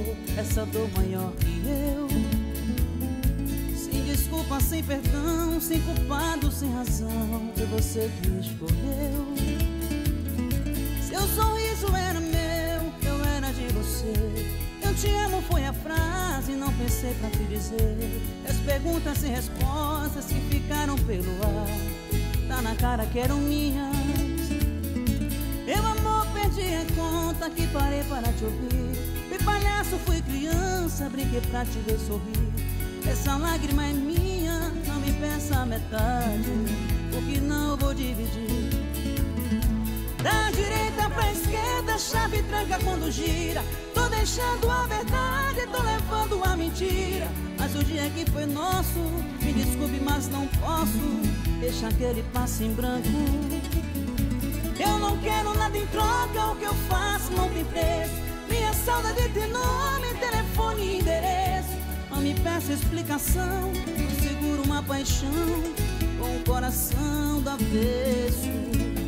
provocou essa dor maior que eu. Sem desculpa, sem perdão, sem culpado, sem razão, foi você que escolheu. Seu sorriso era meu, eu era de você. Eu te amo foi a frase, não pensei pra te dizer. As perguntas e respostas que ficaram pelo ar, tá na cara que eram minhas. Eu, amor, perdi a conta que parei para te ouvir. Fui palhaço, fui criança, brinquei pra te ver sorrir. Essa lágrima é minha, não me peça a metade, porque não eu vou dividir. Da direita pra esquerda, chave tranca quando gira. Tô deixando a verdade, tô levando a mentira. Mas o dia que foi nosso, me desculpe, mas não posso deixar que ele passe em branco. Eu não quero nada em troca, o que eu faço não tem preço. Minha saudade tem nome, telefone e endereço. Não me peça explicação, eu seguro uma paixão com o coração do avesso.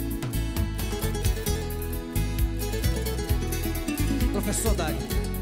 Professor Dário.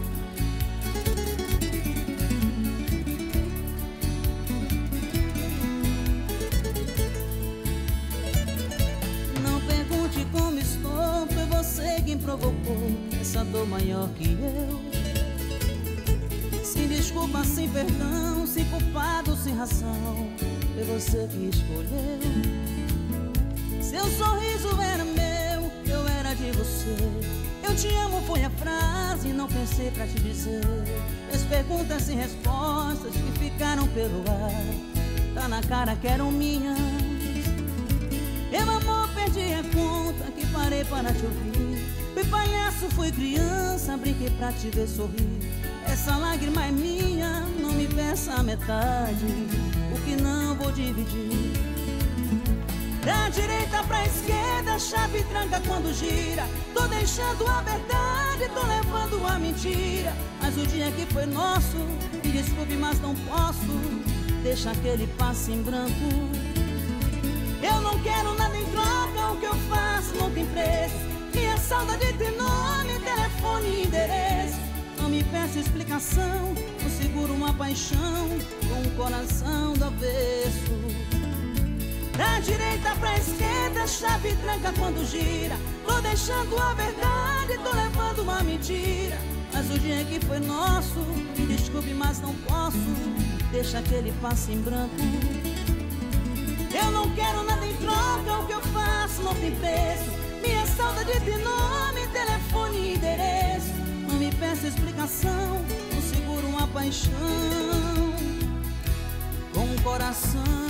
Não pergunte como estou, foi você quem provocou essa dor maior que eu. Sem desculpa, sem perdão, sem culpado, sem razão, foi você que escolheu. Seu sorriso era meu, eu era de você. Eu te amo foi a frase, não pensei pra te dizer. As perguntas e respostas que ficaram pelo ar, tá na cara que eram minhas. Eu, amor, perdi a conta que parei para te ouvir. Fui palhaço, fui criança, brinquei pra te ver sorrir. Essa lágrima é minha, não me peça a metade, porque não vou dividir. Da direita pra esquerda, chave tranca quando gira. Tô deixando a verdade, tô levando a mentira. Mas o dia que foi nosso, me desculpe, mas não posso deixar que ele passe em branco. Eu não quero nada em troca, o que eu faço não tem preço. Minha saudade tem nome, telefone e endereço. Não me peça explicação, eu seguro uma paixão com o coração do avesso. Da direita pra esquerda, chave tranca quando gira. Tô deixando a verdade, tô levando uma mentira. Mas o dia que foi nosso, me desculpe, mas não posso deixar que ele passe em branco. Eu não quero nada em troca, o que eu faço não tem preço. Minha saudade tem nome, telefone e endereço. Não me peça explicação, eu seguro uma paixão com o coração